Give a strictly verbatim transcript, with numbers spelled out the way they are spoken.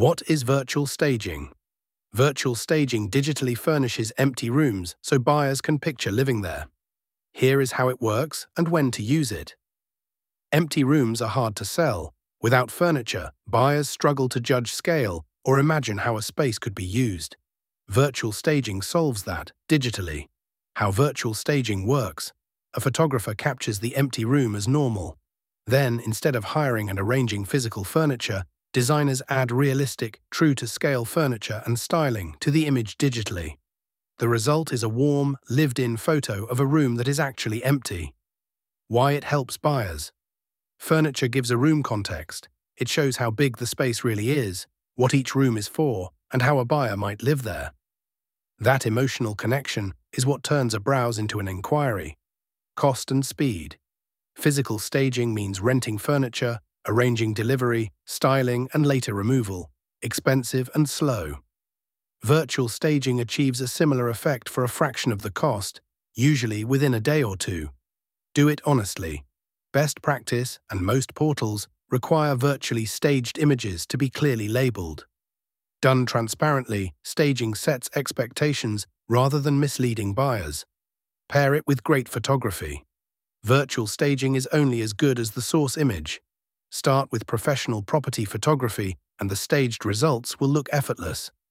What is virtual staging? Virtual staging digitally furnishes empty rooms so buyers can picture living there. Here is how it works and when to use it. Empty rooms are hard to sell. Without furniture, buyers struggle to judge scale or imagine how a space could be used. Virtual staging solves that digitally. How virtual staging works: a photographer captures the empty room as normal. Then, instead of hiring and arranging physical furniture, designers add realistic, true-to-scale furniture and styling to the image digitally. The result is a warm, lived-in photo of a room that is actually empty. Why it helps buyers. Furniture gives a room context. It shows how big the space really is, what each room is for, and how a buyer might live there. That emotional connection is what turns a browse into an inquiry. Cost and speed. Physical staging means renting furniture, arranging delivery, styling, and later removal. Expensive and slow. Virtual staging achieves a similar effect for a fraction of the cost, usually within a day or two. Do it honestly. Best practice and most portals require virtually staged images to be clearly labeled. Done transparently, staging sets expectations rather than misleading buyers. Pair it with great photography. Virtual staging is only as good as the source image. Start with professional property photography and the staged results will look effortless.